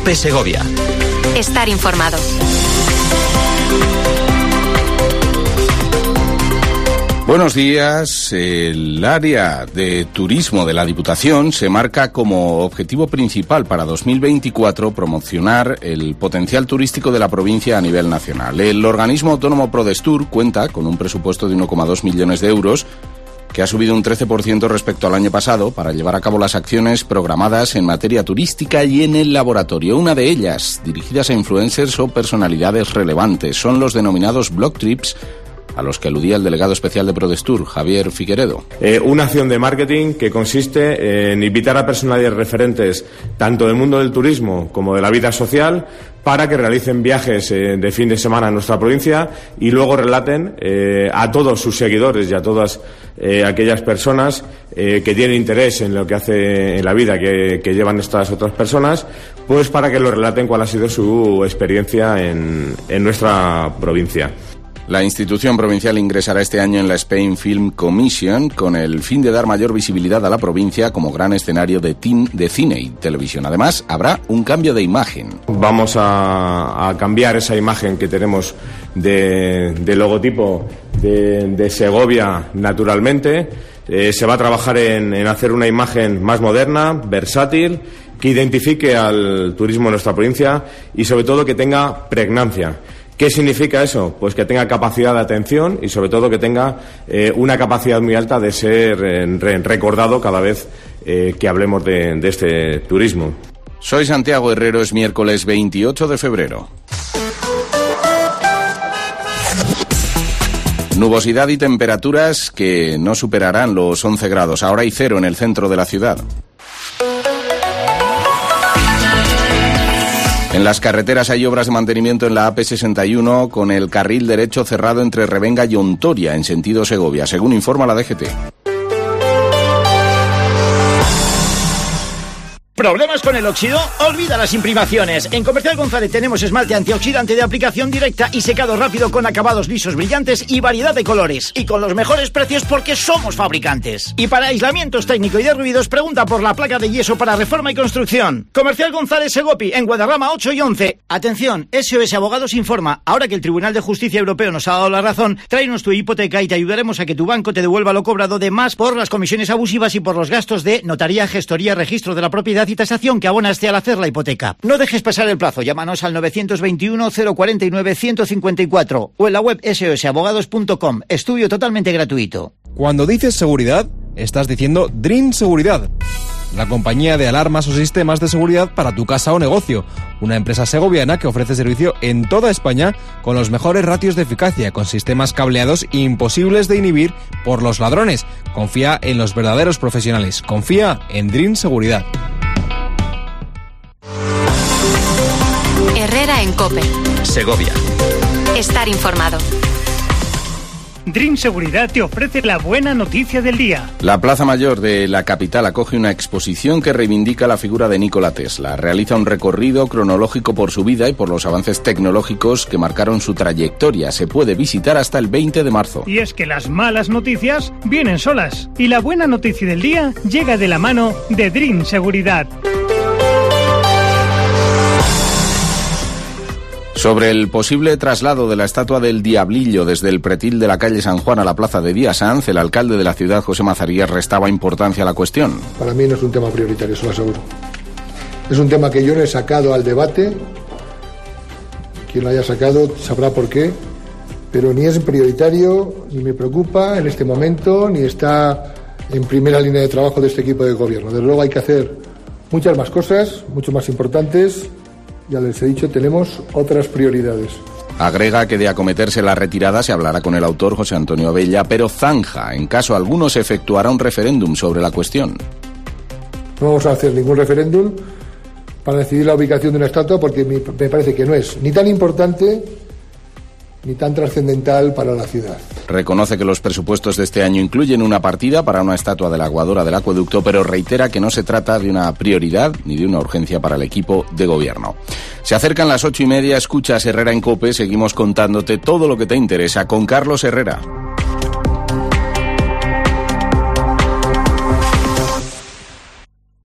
COPE Segovia. Estar informado. Buenos días. El área de turismo de la Diputación se marca como objetivo principal para 2024 promocionar el potencial turístico de la provincia a nivel nacional. El organismo autónomo Prodestur cuenta con un presupuesto de 1,2 millones de euros que ha subido un 13% respecto al año pasado para llevar a cabo las acciones programadas en materia turística y en el laboratorio. Una de ellas, dirigidas a influencers o personalidades relevantes, son los denominados Blog Trips, a los que aludía el delegado especial de Prodestur, Javier Figueredo. Una acción de marketing que consiste en invitar a personalidades referentes tanto del mundo del turismo como de la vida social para que realicen viajes de fin de semana en nuestra provincia y luego relaten a todos sus seguidores y a todas aquellas personas que tienen interés en lo que hace en la vida que llevan estas otras personas, pues para que lo relaten cuál ha sido su experiencia en nuestra provincia. La institución provincial ingresará este año en la Spain Film Commission con el fin de dar mayor visibilidad a la provincia como gran escenario de cine y televisión. Además, habrá un cambio de imagen. Vamos a cambiar esa imagen que tenemos de logotipo de Segovia naturalmente. Se va a trabajar en hacer una imagen más moderna, versátil, que identifique al turismo en nuestra provincia y sobre todo que tenga pregnancia. ¿Qué significa eso? Pues que tenga capacidad de atención y sobre todo que tenga una capacidad muy alta de ser recordado cada vez que hablemos de este turismo. Soy Santiago Herrero, es miércoles 28 de febrero. Nubosidad y temperaturas que no superarán los 11 grados. Ahora hay 0 en el centro de la ciudad. En las carreteras hay obras de mantenimiento en la AP61 con el carril derecho cerrado entre Revenga y Ontoria en sentido Segovia, según informa la DGT. ¿Problemas con el óxido? Olvida las imprimaciones. En Comercial González tenemos esmalte antioxidante de aplicación directa y secado rápido con acabados lisos brillantes y variedad de colores. Y con los mejores precios porque somos fabricantes. Y para aislamientos técnicos y de ruidos, pregunta por la placa de yeso para reforma y construcción. Comercial González Segopi, en Guadarrama 8 y 11. Atención, SOS Abogados informa. Ahora que el Tribunal de Justicia Europeo nos ha dado la razón, tráenos tu hipoteca y te ayudaremos a que tu banco te devuelva lo cobrado de más por las comisiones abusivas y por los gastos de notaría, gestoría, registro de la propiedad y tasación que abonaste al hacer la hipoteca. No dejes pasar el plazo, llámanos al 921 049 154 o en la web sosabogados.com. Estudio totalmente gratuito. Cuando dices seguridad, estás diciendo Dream Seguridad, la compañía de alarmas o sistemas de seguridad para tu casa o negocio. Una empresa segoviana que ofrece servicio en toda España con los mejores ratios de eficacia, con sistemas cableados imposibles de inhibir por los ladrones. Confía en los verdaderos profesionales. Confía en Dream Seguridad. Herrera en COPE Segovia. Estar informado. Dream Seguridad te ofrece la buena noticia del día. La Plaza Mayor de la capital acoge una exposición que reivindica la figura de Nikola Tesla. Realiza un recorrido cronológico por su vida y por los avances tecnológicos que marcaron su trayectoria. Se puede visitar hasta el 20 de marzo. Y es que las malas noticias vienen solas. Y la buena noticia del día llega de la mano de Dream Seguridad. Sobre el posible traslado de la estatua del Diablillo desde el pretil de la calle San Juan a la plaza de Díaz Sanz, el alcalde de la ciudad, José Mazarías, restaba importancia a la cuestión. Para mí no es un tema prioritario, eso lo aseguro. Es un tema que yo no he sacado al debate. Quien lo haya sacado sabrá por qué, pero ni es prioritario, ni me preocupa en este momento, ni está en primera línea de trabajo de este equipo de gobierno. Desde luego hay que hacer muchas más cosas, mucho más importantes. Ya les he dicho, tenemos otras prioridades. Agrega que de acometerse la retirada se hablará con el autor José Antonio Abella, pero zanja, en caso alguno se efectuará un referéndum sobre la cuestión. No vamos a hacer ningún referéndum para decidir la ubicación de una estatua porque me parece que no es ni tan importante ni tan trascendental para la ciudad. Reconoce que los presupuestos de este año incluyen una partida para una estatua de la aguadora del acueducto, pero reitera que no se trata de una prioridad ni de una urgencia para el equipo de gobierno. Se acercan las 8:30, escuchas Herrera en COPE, seguimos contándote todo lo que te interesa con Carlos Herrera.